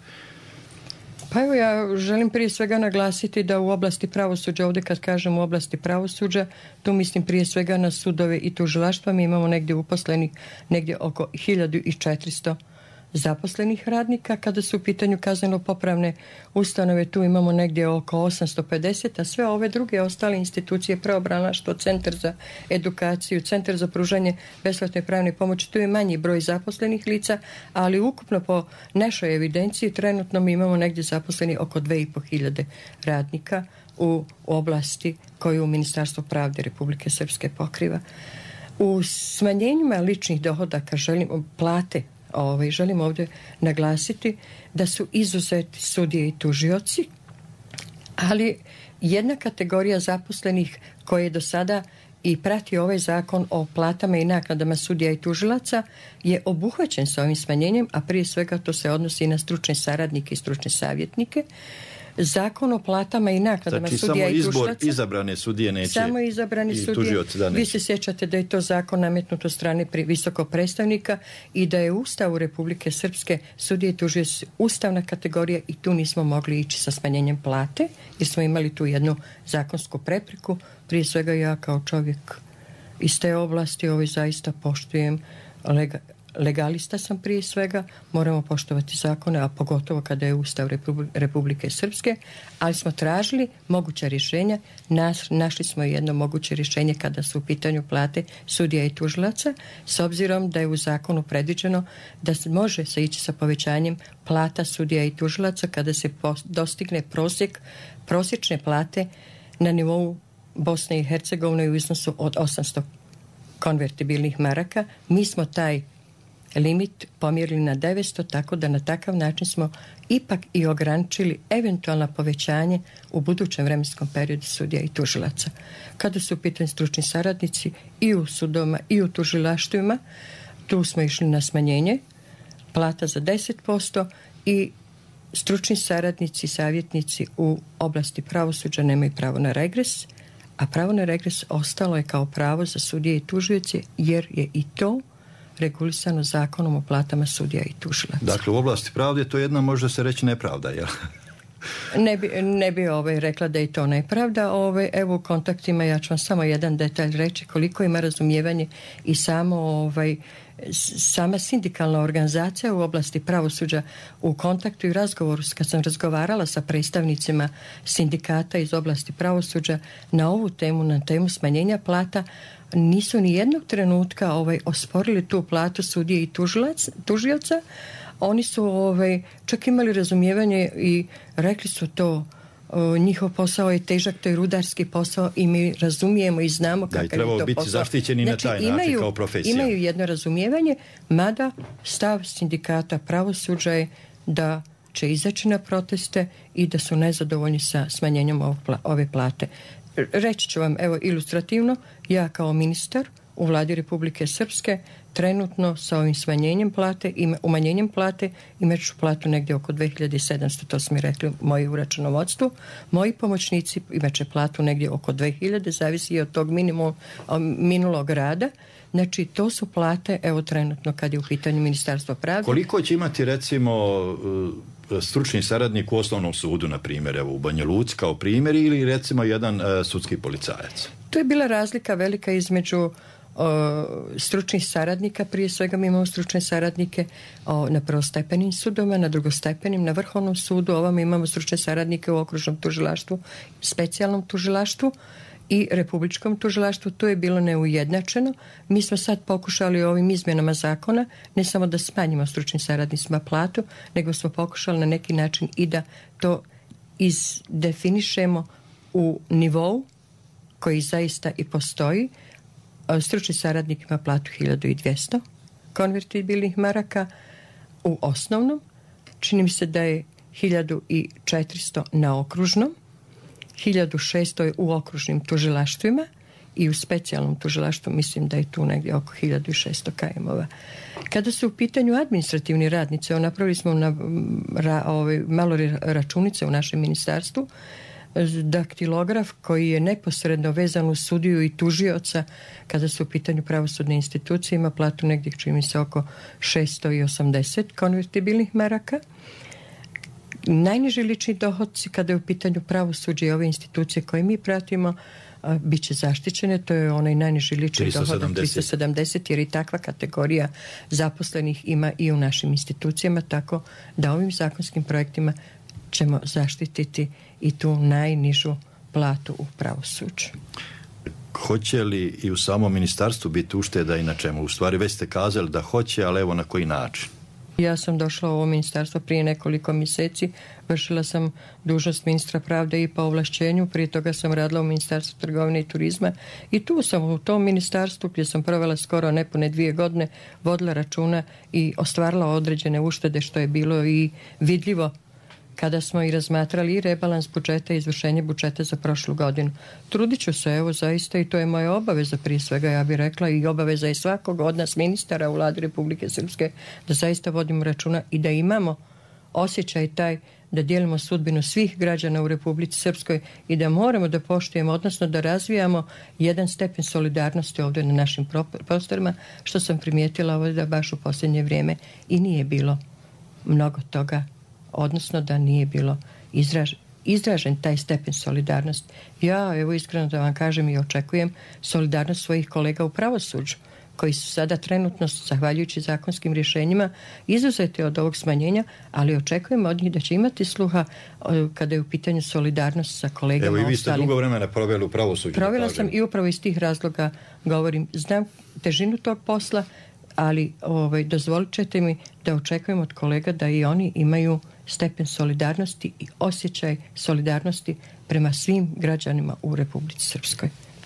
Pa evo, ja želim prije svega naglasiti da u oblasti pravosuđa, ovdje kad kažem u oblasti pravosuđa, tu mislim prije svega na sudove i tužilaštva. Mi imamo negdje uposlenih negdje oko hiljadu četiristo zaposlenih radnika. Kada su u pitanju kazneno-popravne ustanove, tu imamo negdje oko osamsto pedeset, a sve ove druge ostale institucije, pravobranilaštvo, centar za edukaciju, centar za pružanje besplatne pravne pomoći, tu je manji broj zaposlenih lica, ali ukupno po našoj evidenciji trenutno mi imamo negdje zaposleni oko dve i po hiljade radnika u oblasti koju Ministarstvo pravde Republike Srpske pokriva. U smanjenjima ličnih dohodaka želimo plate, Ovaj, želim ovdje naglasiti da su izuzeti sudije i tužioci, ali jedna kategorija zaposlenih koje je do sada i prati ovaj zakon o platama i naknadama sudija i tužilaca je obuhvaćen sa ovim smanjenjem, a prije svega to se odnosi i na stručne saradnike i stručne savjetnike. Zakon o platama i naknadama znači, sudija i tužilaca. Znači samo izabrane sudije neće. Samo izabrani sudije. Vi se sjećate da je to zakon nametnut od strane visokog predstavnika i da je u Ustavu Republike Srpske sudije i tužioci ustavna kategorija i tu nismo mogli ići sa smanjenjem plate jer smo imali tu jednu zakonsku prepreku. Prije svega ja kao čovjek iz te oblasti ovaj zaista poštujem lega, legalista sam prije svega, moramo poštovati zakone, a pogotovo kada je Ustav Republike Srpske, ali smo tražili moguća rješenja, Nas, našli smo jedno moguće rješenje kada su u pitanju plate sudija i tužilaca, s obzirom da je u zakonu predviđeno da se može se ići sa povećanjem plata sudija i tužilaca kada se dostigne prosjek, prosječne plate na nivou Bosne i Hercegovine u iznosu od osamsto konvertibilnih maraka. Mi smo taj limit pomjerili na devetsto, tako da na takav način smo ipak i ograničili eventualno povećanje u budućem vremenskom periodu sudija i tužilaca. Kada su u pitanju stručni saradnici i u sudovima i u tužilaštvima, tu smo išli na smanjenje plata za deset posto i stručni saradnici i savjetnici u oblasti pravosuđa nemaju pravo na regres, a pravo na regres ostalo je kao pravo za sudije i tužioce jer je i to regulisano zakonom o platama sudija i tužilaca. Dakle, u oblasti pravde to je jedna, može se reći, nepravda, jel? Ne bi, ne bi ovaj rekla da je to nepravda. Ovaj, evo u kontaktima ja ću vam samo jedan detalj reći koliko ima razumijevanje i samo ovaj, sama sindikalna organizacija u oblasti pravosuđa u kontaktu i razgovoru kad sam razgovarala sa predstavnicima sindikata iz oblasti pravosuđa na ovu temu, na temu smanjenja plata, nisu ni jednog trenutka ovaj, osporili tu platu sudije i tužilac, tužioca. Oni su ovaj, čak imali razumijevanje i rekli su to, o, njihov posao je težak, to je rudarski posao i mi razumijemo i znamo kakav je to posao. Da, i trebao biti zaštićeni znači, na taj način imaju, kao profesija. Imaju jedno razumijevanje, mada stav sindikata pravosuđa je da će izaći na proteste i da su nezadovoljni sa smanjenjem ove plate. Reći ću vam, evo, ilustrativno, ja kao ministar u vladi Republike Srpske trenutno sa ovim smanjenjem plate, ima, umanjenjem plate, imat ću platu negdje oko dve hiljade sedamsto, to su mi rekli moji u računovodstvu. Moji pomoćnici imat će platu negdje oko dve hiljade, zavisi od tog minimum, minulog rada. Znači, to su plate, evo trenutno kad je u pitanju Ministarstvo pravde. Koliko će imati, recimo, stručni saradnik u osnovnom sudu, na primjer, evo u Banja Luci kao primjer, ili recimo jedan uh, sudski policajac? To je bila razlika velika između o, stručnih saradnika, prije svega mi imamo stručne saradnike o, na prvostepenim sudovima, na drugostepenim, na Vrhovnom sudu, ovamo imamo stručne saradnike u okružnom tužilaštvu, specijalnom tužilaštvu i republičkom tužilaštvu. To je bilo neujednačeno. Mi smo sad pokušali ovim izmjenama zakona ne samo da smanjimo stručnim saradnicima platu, nego smo pokušali na neki način i da to izdefinišemo u nivou koji zaista i postoji. Stručni saradnik ima platu hiljadu dvjesto konvertibilnih maraka u osnovnom. Čini mi se da je hiljadu četiristo na okružnom, hiljadu šesto je u okružnim tužilaštvima i u specijalnom tužilaštvu mislim da je tu negdje oko hiljadu šesto kajmova. Kada su u pitanju administrativni radnice, napravili smo na, ra, ove, malo računice u našem ministarstvu, daktilograf koji je neposredno vezan u sudiju i tužioca kada su u pitanju pravosudne institucije ima platu negdje čini mi se oko šesto osamdeset konvertibilnih maraka. Najniži lični dohodci kada je u pitanju pravosuđe i ove institucije koje mi pratimo a, bit će zaštićene, to je onaj najniži lični dohodak tristo sedamdeset jer i takva kategorija zaposlenih ima i u našim institucijama, tako da ovim zakonskim projektima ćemo zaštititi i tu najnižu platu u pravosuđu. Hoće li i u samom ministarstvu biti ušteda i na čemu? U stvari već ste kazali da hoće, ali evo na koji način? Ja sam došla u ovo ministarstvo prije nekoliko mjeseci, vršila sam dužnost ministra pravde i po ovlašćenju, prije toga sam radila u Ministarstvu trgovine i turizma i tu sam u tom ministarstvu gdje sam provela skoro nepune dvije godine, vodila računa i ostvarila određene uštede što je bilo i vidljivo kada smo i razmatrali i rebalans budžeta i izvršenje budžeta za prošlu godinu. Trudit ću se, evo zaista, i to je moja obaveza prije svega, ja bih rekla, i obaveza je svakog od nas ministara u Vladi Republike Srpske da zaista vodimo računa i da imamo osjećaj taj da dijelimo sudbinu svih građana u Republici Srpskoj i da moramo da poštujemo, odnosno da razvijamo jedan stepen solidarnosti ovdje na našim prostorima, što sam primijetila ovdje da baš u posljednje vrijeme i nije bilo mnogo toga, odnosno da nije bilo izraž, izražen taj stepen solidarnosti. Ja, evo iskreno da vam kažem i očekujem solidarnost svojih kolega u pravosuđu, koji su sada trenutno, zahvaljujući zakonskim rješenjima, izuzeti od ovog smanjenja, ali očekujemo od njih da će imati sluha kada je u pitanju solidarnost sa kolegama ostalim. Evo i vi ste ostalim. dugo vremena proveli u pravosuđu. Provela sam i upravo iz tih razloga govorim, znam težinu tog posla, ali ovaj, dozvolit ćete mi da očekujem od kolega da i oni imaju stepen solidarnosti i osjećaj solidarnosti prema svim građanima u Republici Srpskoj.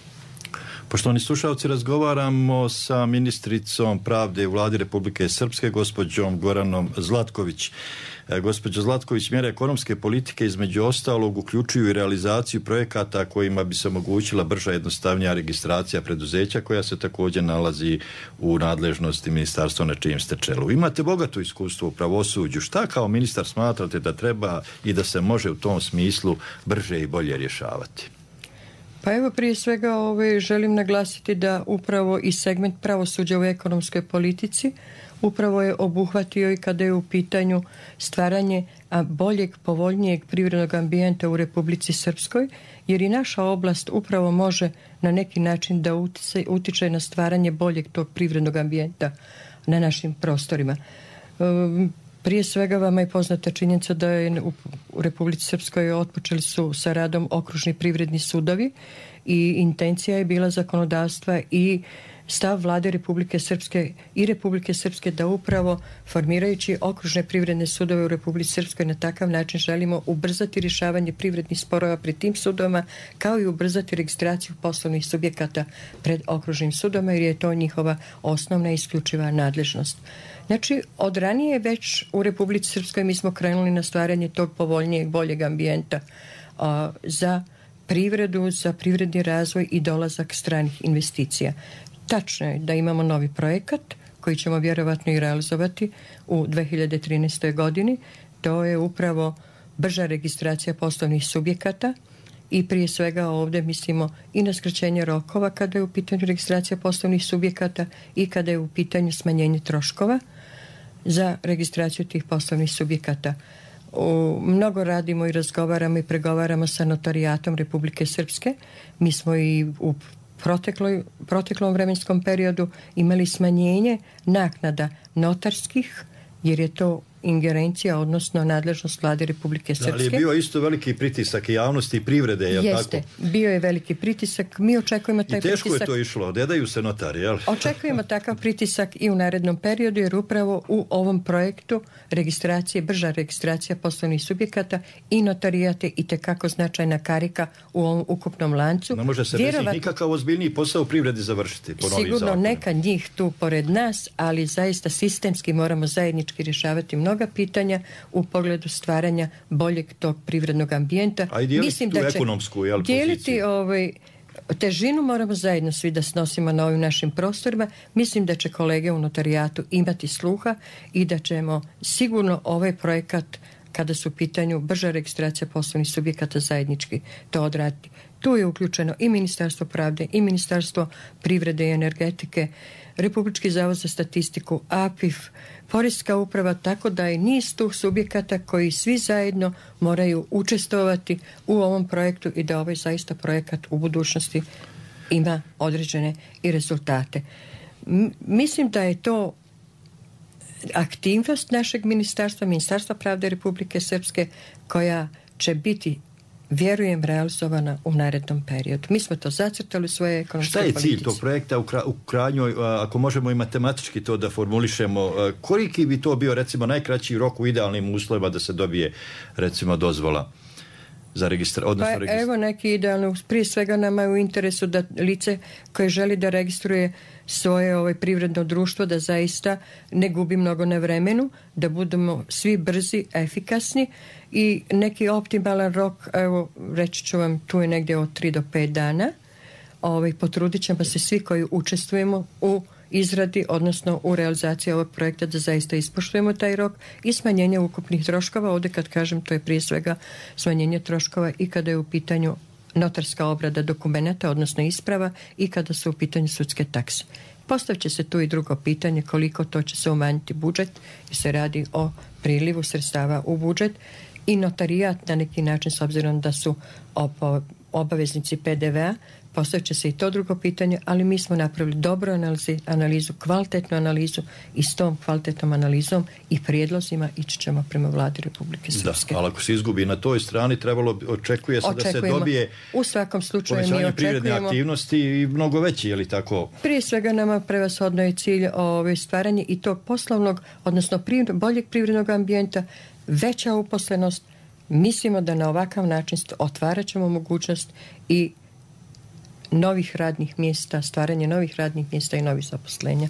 Poštovani slušalci, razgovaramo sa ministricom pravde u Vladi Republike Srpske, gospođom Goranom Zlatković. Gospođo Zlatković, mjere ekonomske politike između ostalog uključuju i realizaciju projekata kojima bi se omogućila brža i jednostavnija registracija preduzeća koja se također nalazi u nadležnosti ministarstva na čijem ste čelu. Imate bogato iskustvo u pravosuđu. Šta kao ministar smatrate da treba i da se može u tom smislu brže i bolje rješavati? Pa evo prije svega ovaj, želim naglasiti da upravo i segment pravosuđa u ekonomskoj politici upravo je obuhvatio i kada je u pitanju stvaranje boljeg, povoljnijeg privrednog ambijenta u Republici Srpskoj, jer i naša oblast upravo može na neki način da utiče, utiče na stvaranje boljeg tog privrednog ambijenta na našim prostorima. Um, Prije svega vama je poznata činjenica da je u Republici Srpskoj otpočeli su sa radom okružni privredni sudovi i intencija je bila zakonodavstva i stav Vlade Republike Srpske i Republike Srpske da upravo formirajući okružne privredne sudove u Republici Srpskoj na takav način želimo ubrzati rješavanje privrednih sporova pred tim sudovima kao i ubrzati registraciju poslovnih subjekata pred okružnim sudovima jer je to njihova osnovna i isključiva nadležnost. Znači, od ranije već u Republici Srpskoj mi smo krenuli na stvaranje tog povoljnijeg, boljeg ambijenta a, za privredu, za privredni razvoj i dolazak stranih investicija. Tačno je da imamo novi projekat koji ćemo vjerovatno i realizovati u dve hiljade trinaestoj. godini. To je upravo brža registracija poslovnih subjekata i prije svega ovdje mislimo i na skraćenje rokova kada je u pitanju registracija poslovnih subjekata i kada je u pitanju smanjenje troškova za registraciju tih poslovnih subjekata. U, mnogo radimo i razgovaramo i pregovaramo sa notarijatom Republike Srpske. Mi smo i u protekloj, proteklom vremenskom periodu imali smanjenje naknada notarskih, jer je to ingerencija, odnosno nadležnost vlade Republike Srpske. Ali je bio isto veliki pritisak i javnosti i privrede, je li tako? Jeste, bio je veliki pritisak. Mi očekujemo taj pritisak. I teško pritisak. je to išlo, ne daju se notari, jel? Očekujemo takav pritisak i u narednom periodu, jer upravo u ovom projektu registracije, brža registracija poslovnih subjekata i notarijate i tekako značajna karika u ovom ukupnom lancu. Ne može se Vjerovat... nikakav ozbiljniji posao u privredi završiti po novim Sigurno zakonima. Neka njih tu pored nas, ali zaista sistemski moramo zajednički rješavati mnoga pitanja u pogledu stvaranja boljeg tog privrednog ambijenta. A i dijeliti tu ekonomsku, jel, dijeliti ovaj, težinu moramo zajedno svi da snosimo na ovim našim prostorima. Mislim da će kolege u notarijatu imati sluha i da ćemo sigurno ovaj projekat, kada su u pitanju brža registracija poslovnih subjekata, zajednički to odraditi. Tu je uključeno i Ministarstvo pravde, i Ministarstvo privrede i energetike, Republički zavod za statistiku, A P I F, Poreska uprava, tako da je niz tu subjekata koji svi zajedno moraju učestvovati u ovom projektu i da ovaj zaista projekat u budućnosti ima određene i rezultate. M- mislim da je to aktivnost našeg ministarstva, Ministarstva pravde Republike Srpske, koja će biti, vjerujem, realizovana u narednom periodu. Mi smo to zacrtali u svoje ekonomske politici. Šta je cilj tog projekta u, kra, u krajnjoj, ako možemo i matematički to da formulišemo, koliki bi to bio recimo najkraći rok u idealnim uslovima da se dobije recimo dozvola za registra, odnosno pa, registra? Evo neki idealni, prije svega nama je u interesu da lice koje želi da registruje svoje ovaj, privredno društvo, da zaista ne gubi mnogo na vremenu, da budemo svi brzi, efikasni i neki optimalan rok, evo reći ću vam, tu je negdje od tri do pet dana. Ovaj, potrudit ćemo se svi koji učestvujemo u izradi, odnosno u realizaciji ovog projekta, da zaista ispoštujemo taj rok i smanjenje ukupnih troškova. Ovdje kad kažem, to je prije svega smanjenje troškova i kada je u pitanju notarska obrada dokumenata, odnosno isprava, i kada su u pitanju sudske takse. Postavit će se tu i drugo pitanje, koliko to će se umanjiti budžet, jer se radi o prilivu sredstava u budžet i notarijat na neki način, s obzirom da su obaveznici P D V-a, postavit će se i to drugo pitanje, ali mi smo napravili dobru analizu, analizu, kvalitetnu analizu i s tom kvalitetnom analizom i prijedlozima ići ćemo prema vladi Republike Srpske. Da, ali ako se izgubi na toj strani, trebalo, očekuje se da se dobije u svakom slučaju mi očekujemo privredne aktivnosti i mnogo veći, je li tako? Prije svega nama prevashodno je cilj ove stvaranje i tog poslovnog, odnosno privred, boljeg privrednog ambijenta, veća uposlenost. Mislimo da na ovakav način otvarat ćemo mogućnost i novih radnih mjesta, stvaranje novih radnih mjesta i novih zaposlenja.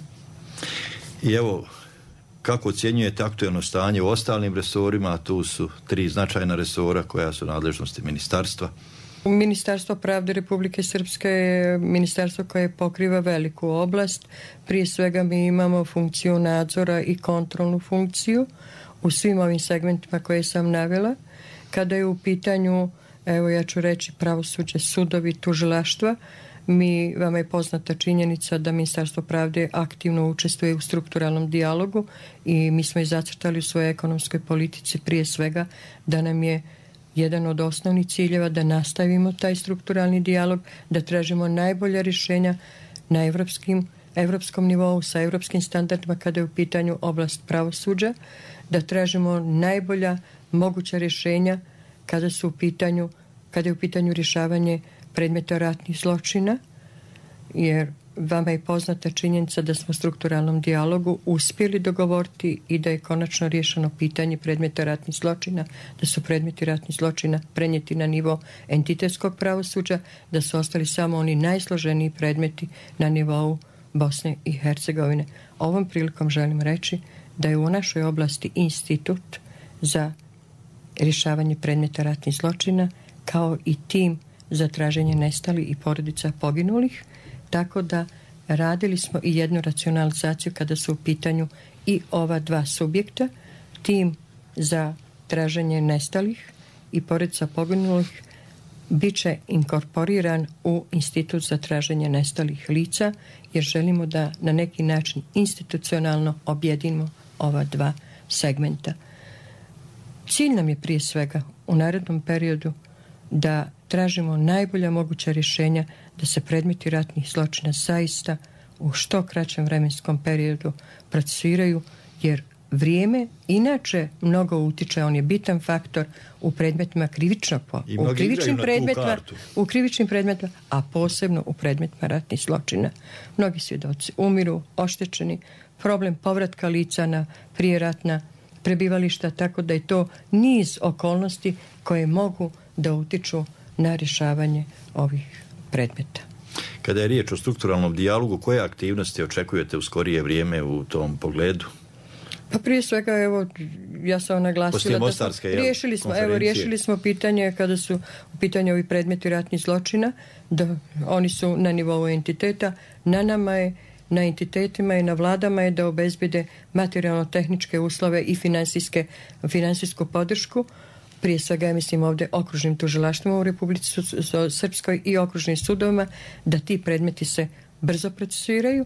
I evo, kako ocjenjujete aktuelno stanje u ostalim resorima, a tu su tri značajna resora koja su nadležnosti ministarstva? Ministarstvo pravde Republike Srpske je ministarstvo koje pokriva veliku oblast. Prije svega mi imamo funkciju nadzora i kontrolnu funkciju u svim ovim segmentima koje sam navela. Kada je u pitanju, evo ja ću reći, pravosuđe, sudovi, tužilaštva, mi, vama je poznata činjenica da Ministarstvo pravde aktivno učestvuje u strukturalnom dijalogu i mi smo i zacrtali u svojoj ekonomskoj politici prije svega da nam je jedan od osnovnih ciljeva da nastavimo taj strukturalni dijalog, da tražimo najbolja rješenja na evropskim, evropskom nivou sa evropskim standardima kada je u pitanju oblast pravosuđa, da tražimo najbolja moguća rješenja kada su u pitanju, kada je u pitanju rješavanje predmeta ratnih zločina, jer vama je poznata činjenica da smo u strukturalnom dijalogu uspjeli dogovoriti i da je konačno riješeno pitanje predmeta ratnih zločina, da su predmeti ratnih zločina prenijeti na nivo entitetskog pravosuđa, da su ostali samo oni najsloženiji predmeti na nivou Bosne i Hercegovine. Ovom prilikom želim reći da je u našoj oblasti institut za rješavanje predmeta ratnih zločina kao i tim za traženje nestali i porodica poginulih, tako da radili smo i jednu racionalizaciju kada su u pitanju i ova dva subjekta, tim za traženje nestalih i porodica poginulih bit će inkorporiran u Institut za traženje nestalih lica, jer želimo da na neki način institucionalno objedinimo ova dva segmenta. Cilj nam je prije svega u narednom periodu da tražimo najbolja moguća rješenja da se predmeti ratnih zločina zaista u što kraćem vremenskom periodu procesuiraju, jer vrijeme inače mnogo utiče, on je bitan faktor u predmetima krivičnog u krivičnim predmetima, u krivičnim predmetima, a posebno u predmetima ratnih zločina. Mnogi svjedoci umiru, oštećeni, problem povratka lica na prijeratna prebivališta, tako da je to niz okolnosti koje mogu da utiču na rješavanje ovih predmeta. Kada je riječ o strukturalnom dijalogu, koje aktivnosti očekujete u skorije vrijeme u tom pogledu? Pa prije svega, evo, ja sam naglasila da smo, riješili smo, evo, riješili smo pitanje kada su u pitanju ovi predmeti ratnih zločina, da oni su na nivou entiteta, na nama je, na entitetima i na vladama je da obezbede materijalno-tehničke uslove i finansijske, finansijsku podršku. Prije svega, ja mislim ovdje okružnim tužilaštvima u Republici Srpskoj i okružnim sudovima, da ti predmeti se brzo procesuiraju.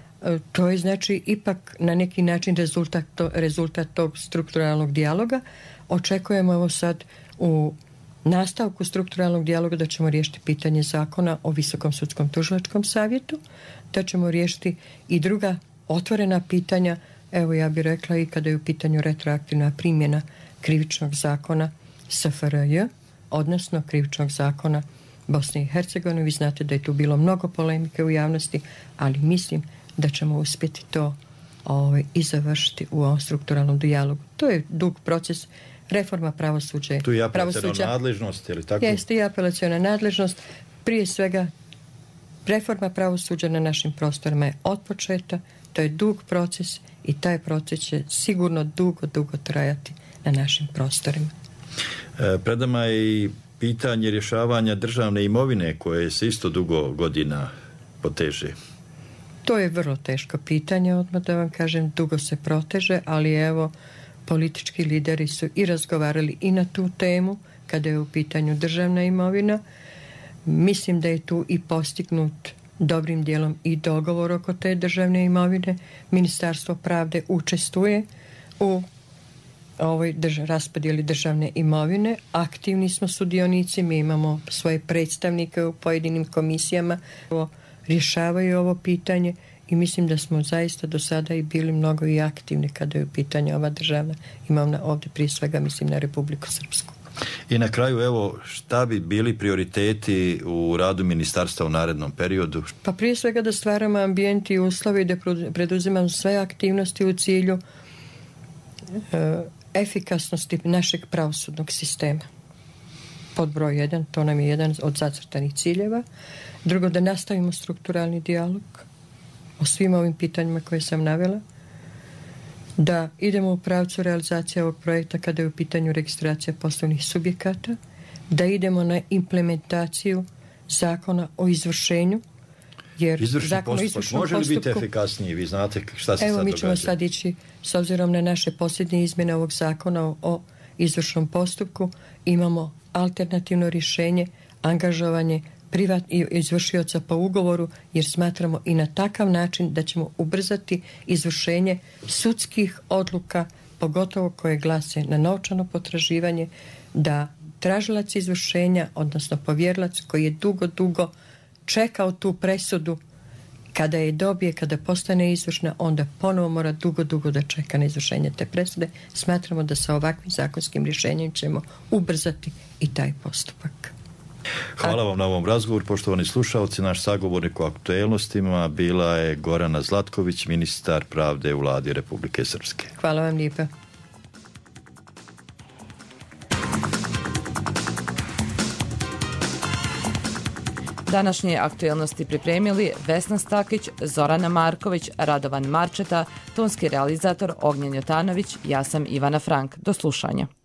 To je znači ipak na neki način rezultat, to, rezultat tog strukturalnog dijaloga. Očekujemo evo sad u nastavku strukturalnog dijaloga da ćemo riješiti pitanje zakona o Visokom sudskom tužilačkom savjetu, da ćemo riješiti i druga otvorena pitanja, evo ja bih rekla i kada je u pitanju retroaktivna primjena krivičnog zakona S F R J, odnosno krivičnog zakona Bosne i Hercegovine. Vi znate da je tu bilo mnogo polemike u javnosti, ali mislim da ćemo uspjeti to ovaj, i završiti u ovom strukturalnom dijalogu. To je dug proces, reforma pravosuđa. Tu je apelaciona nadležnost, ili tako? Jeste i apelaciona nadležnost. Prije svega, reforma pravosuđa na našim prostorima je otpočeta, to je dug proces i taj proces će sigurno dugo, dugo trajati na našim prostorima. E, pred nama je i pitanje rješavanja državne imovine koje se isto dugo godina poteže. To je vrlo teško pitanje, odmah da vam kažem, dugo se proteže, ali evo, politički lideri su i razgovarali i na tu temu, kada je u pitanju državna imovina. Mislim da je tu i postignut dobrim dijelom i dogovor oko te državne imovine. Ministarstvo pravde učestvuje u ovoj drž- raspodjeli državne imovine. Aktivni smo sudionici, mi imamo svoje predstavnike u pojedinim komisijama, rješavaju ovo pitanje i mislim da smo zaista do sada i bili mnogo i aktivni kada je u pitanju ova državna imovina, ovdje prije svega mislim na Republiku Srpsku. I na kraju, evo, šta bi bili prioriteti u radu ministarstva u narednom periodu? Pa prije svega da stvaramo ambijent i uslove i da preduzimamo sve aktivnosti u cilju e, efikasnosti našeg pravosudnog sistema. Pod broj jedan, to nam je jedan od zacrtanih ciljeva. Drugo, da nastavimo strukturalni dijalog o svim ovim pitanjima koje sam navela. Da idemo u pravcu realizacije ovog projekta kada je u pitanju registracija poslovnih subjekata. Da idemo na implementaciju zakona o izvršenju. Jer izvršni zakon postupak o izvršnom može li postupku, biti efikasniji? Vi znate šta se evo, sad mi događa. ćemo sad ići, s obzirom na naše posljednje izmjene ovog zakona o, o izvršnom postupku, imamo alternativno rješenje, angažovanje privat i izvršioca po ugovoru, jer smatramo i na takav način da ćemo ubrzati izvršenje sudskih odluka, pogotovo koje glase na novčano potraživanje, da tražilac izvršenja, odnosno povjerilac koji je dugo, dugo čekao tu presudu, kada je dobije, kada postane izvršna, onda ponovo mora dugo, dugo da čeka na izvršenje te presude. Smatramo da sa ovakvim zakonskim rješenjem ćemo ubrzati i taj postupak. Hvala vam na ovom razgovoru, poštovani slušalci. Naš sagovornik u aktuelnostima bila je Gorana Zlatković, ministar pravde u Vladi Republike Srpske. Hvala vam lijepa. Današnje aktuelnosti pripremili Vesna Stakić, Zorana Marković, Radovan Marčeta, tonski realizator Ognjen Jotanović, ja sam Ivana Frank. Do slušanja.